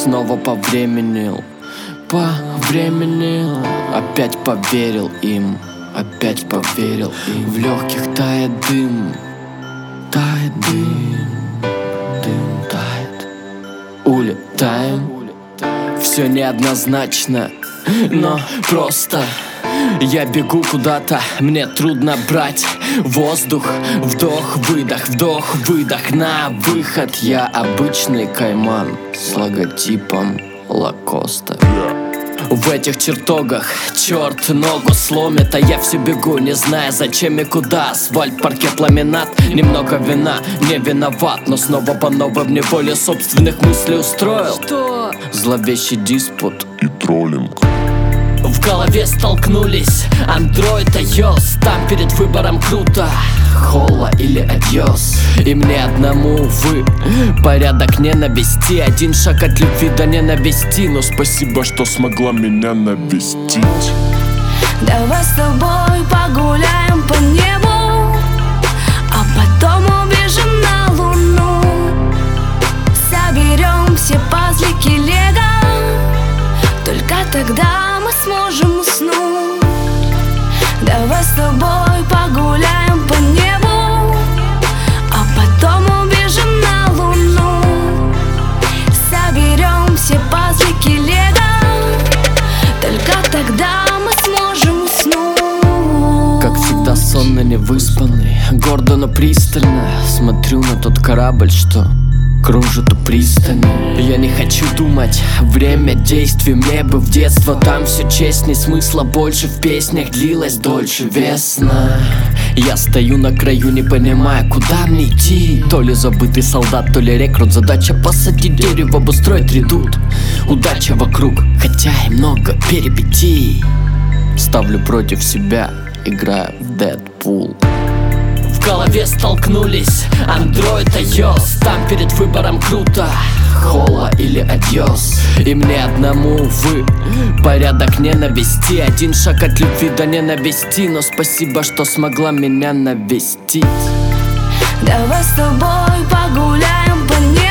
снова повременил, опять поверил им, опять поверил им. В легких тает дым, тает дым, дым тает. Улетаем, все неоднозначно, но просто я бегу куда-то, мне трудно брать воздух. Вдох, выдох, на выход. Я обычный кайман с логотипом Лакоста. В этих чертогах черт ногу сломит, а я все бегу, не зная зачем и куда. Асфальт, паркет, ламинат, немного вина, не виноват, но снова по новой в неволе собственных мыслей устроил. Что? Зловещий диспут и троллинг. В голове столкнулись андроид и iOS. Там перед выбором круто, холла или адьос. И мне одному, увы, порядок не навести. Один шаг от любви до ненависти. Но спасибо, что смогла меня навестить. Давай с тобой погуляем по небу, а потом убежим на луну. Соберем все пазлики лего, только тогда мы сможем уснуть. Давай с тобой погуляем по небу, а потом убежим на луну. Соберем все пазлики лего, только тогда мы сможем уснуть. Как всегда сонно, невыспанный, гордо, но пристально смотрю на тот корабль, что кружит у пристани. Я не хочу думать, время действий. Мне бы в детство, там все честней, смысла больше, в песнях длилась дольше. Весна, я стою на краю, не понимая, куда мне идти. То ли забытый солдат, то ли рекрут. Задача посадить дерево, обустроить редут. Удача вокруг, хотя и много перипетий. Ставлю против себя, играя в Дэдпул. В голове столкнулись андроид и iOS. Там перед выбором круто, холла или адьос. И мне одному, увы, порядок не навести. Один шаг от любви до ненависти. Но спасибо, что смогла меня навестить. Давай с тобой погуляем по небу,